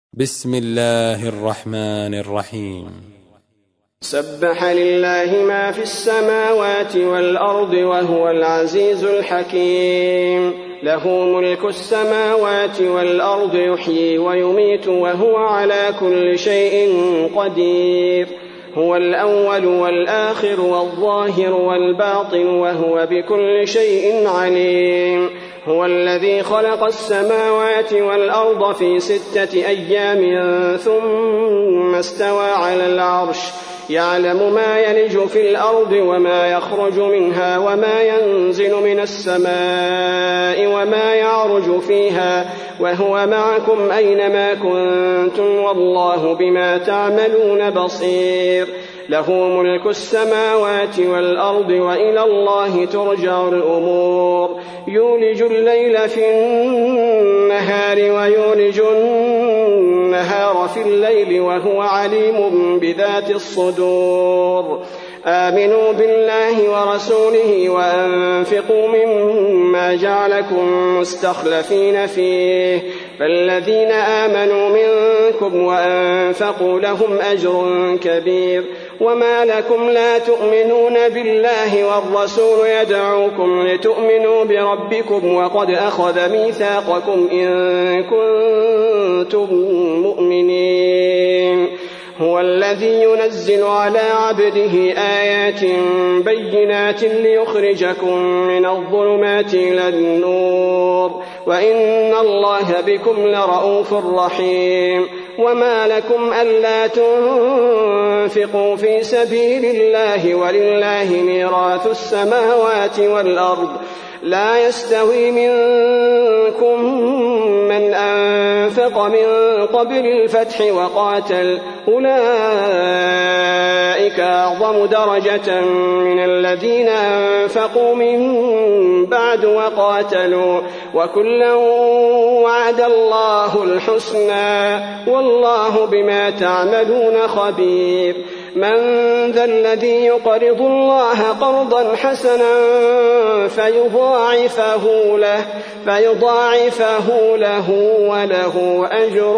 بسم الله الرحمن الرحيم. سبح لله ما في السماوات والأرض وهو العزيز الحكيم. له ملك السماوات والأرض يحيي ويميت وهو على كل شيء قدير. هو الأول والآخر والظاهر والباطن وهو بكل شيء عليم. هو الذي خلق السماوات والأرض في 6 أيام ثم استوى على العرش يعلم ما يلج في الأرض وما يخرج منها وما ينزل من السماء وما يعرج فيها وهو معكم أينما كنتم والله بما تعملون بصير. له ملك السماوات والأرض وإلى الله ترجع الأمور. يولج الليل في النهار ويولج النهار في الليل وهو عليم بذات الصدور. آمنوا بالله ورسوله وأنفقوا مما جعلكم مستخلفين فيه فالذين آمنوا منكم وأنفقوا لهم أجر كبير. وما لكم لا تؤمنون بالله والرسول يدعوكم لتؤمنوا بربكم وقد أخذ ميثاقكم إن كنتم مؤمنين. هو الذي ينزل على عبده آيات بينات ليخرجكم من الظلمات إلى النور وإن الله بكم لرؤوف رحيم. وما لكم ألا تنفقوا في سبيل الله ولله ميراث السماوات والأرض لا يستوي منكم من أنفق من قبل الفتح وقاتل أولئك أعظم درجة من الذين أنفقوا من بعد وقاتلوا وكلا وعد الله الحسنى والله بما تعملون خبير. من ذا الذي يقرض الله قرضا حسنا فيضاعفه له وله أجر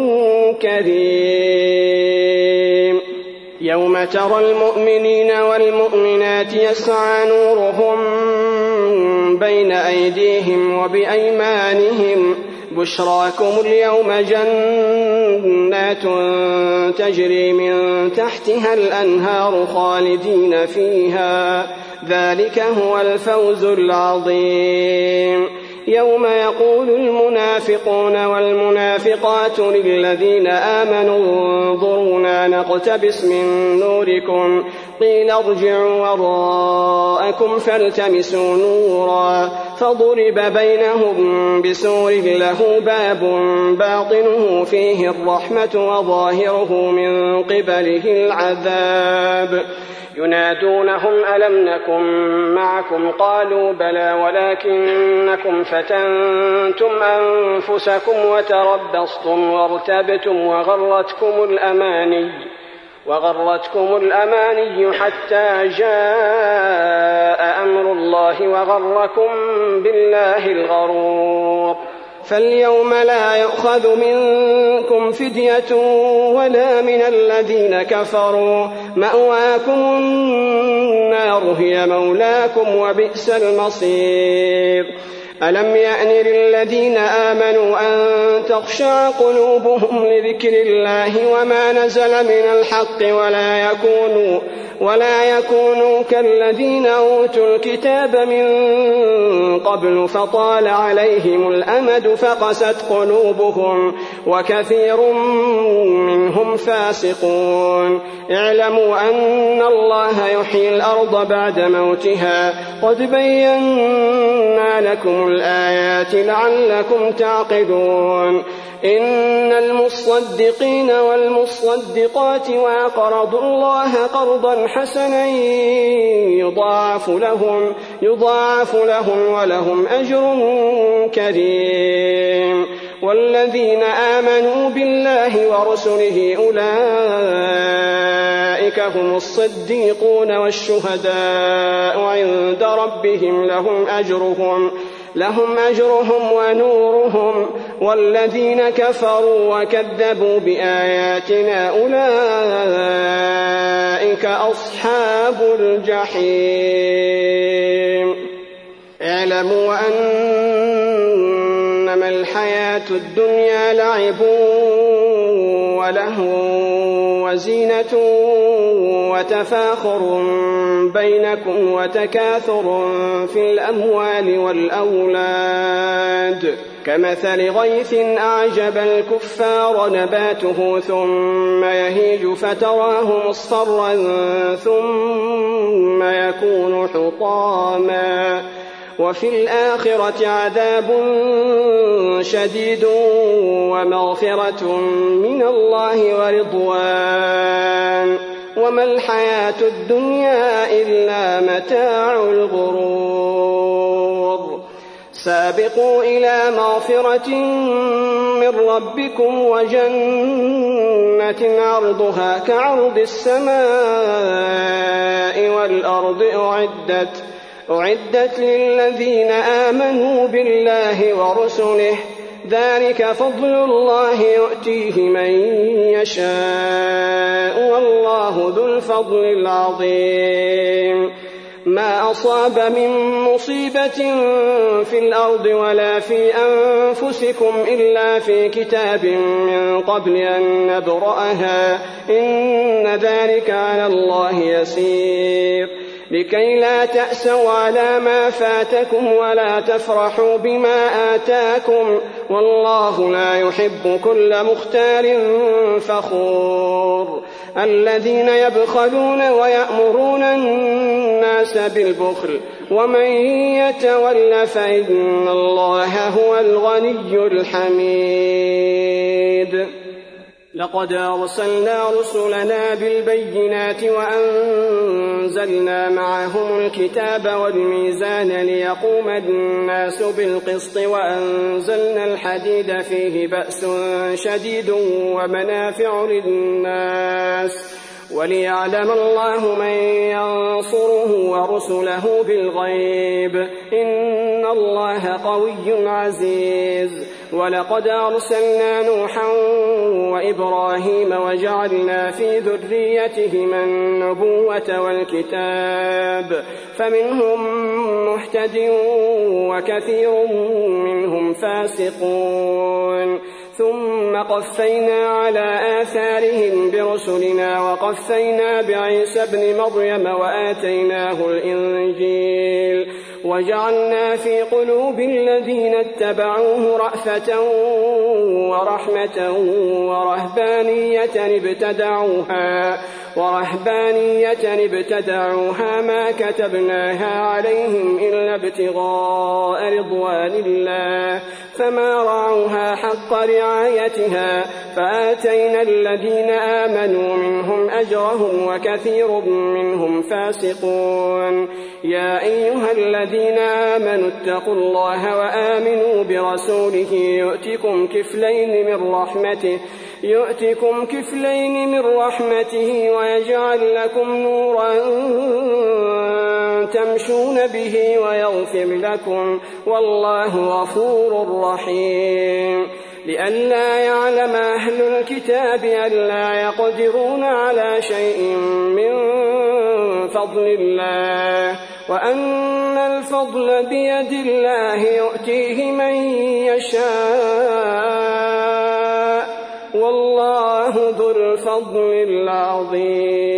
كريم. يوم ترى المؤمنين والمؤمنات يسعى نورهم بين أيديهم وبأيمانهم بشراكم اليوم جنات تجري من تحتها الأنهار خالدين فيها ذلك هو الفوز العظيم. يوم يقول المنافقون والمنافقات للذين آمنوا انظرونا نقتبس من نوركم قيل ارجعوا وراءكم فالتمسوا نورا فضرب بينهم بسور له باب باطنه فيه الرحمة وظاهره من قبله العذاب. ينادونهم ألم نكن معكم قالوا بلى ولكنكم فتنتم أنفسكم وتربصتم وارتبتم وغرتكم الأماني حتى جاء أمر الله وغركم بالله الغرور. فاليوم لا يؤخذ منكم فدية ولا من الذين كفروا مأواكم النار هي مولاكم وبئس المصير. ألم يأن للذين آمنوا أن تخشع قلوبهم لذكر الله وما نزل من الحق ولا يكونوا كالذين أوتوا الكتاب من قبل فطال عليهم الأمد فقست قلوبهم وكثير منهم فاسقون. اعلموا أن الله يحيي الأرض بعد موتها قد بينا لكم الآيات لعلكم تعقلون. إن المصدقين والمصدقات وأقرضوا الله قرضا حسنا يضاعف لهم ولهم أجر كريم. والذين آمنوا بالله ورسله أولئك هم الصديقون والشهداء عند ربهم لهم أجرهم ونورهم، والذين كفروا وكذبوا بآياتنا أولئك أصحاب الجحيم. اعلموا أنما الحياة الدنيا لعب ولهو وزينة وتفاخر بينكم وتكاثر في الأموال والأولاد، كمثل غيث أعجب الكفار نباته ثم يهيج فتراه مصفرا ثم يكون حطاما، وفي الآخرة عذاب شديد ومغفرة من الله ورضوان، وما الحياة الدنيا إلا متاع الغرور. سابقوا إلى مغفرة من ربكم وجنة عرضها كعرض السماء والأرض أعدت للذين آمنوا بالله ورسله، ذلك فضل الله يؤتيه من يشاء والله ذو الفضل العظيم. ما أصاب من مصيبة في الأرض ولا في أنفسكم إلا في كتاب من قبل أن نبرأها، إن ذلك على الله يسير. لكي لا تأسوا على ما فاتكم ولا تفرحوا بما آتاكم، والله لا يحب كل مختال فخور. الذين يبخلون ويأمرون الناس بالبخل، ومن يتول فإن الله هو الغني الحميد. لقد أرسلنا رسلنا بالبينات وأنزلنا معهم الكتاب والميزان ليقوم الناس بالقسط، وأنزلنا الحديد فيه بأس شديد ومنافع للناس، وليعلم الله من ينصره ورسله بالغيب، إن الله قوي عزيز. ولقد أرسلنا نوحا وإبراهيم وجعلنا في ذريتهما النبوة والكتاب، فمنهم مهتد وكثير منهم فاسقون. ثم قفينا على آثارهم برسلنا وقفينا بعيسى ابن مريم وآتيناه الإنجيل، وجعلنا في قلوب الذين اتبعوه رأفة ورحمة ورهبانية ابتدعوها ما كتبناها عليهم إلا ابتغاء رضوان الله، فما رعوها حق رعايتها، فآتينا الذين آمنوا منهم أجرهم وكثير منهم فاسقون. يا أيها الذين آمنوا اتقوا الله وآمنوا برسوله يؤتكم كفلين من رحمته ويجعل لكم نورا تمشون به ويغفر لكم، والله غفور رحيم. لئلا يعلم أهل الكتاب ألا يقدرون على شيء من فضل الله، وأن الفضل بيد الله يؤتيه من يشاء، والله ذو الفضل العظيم.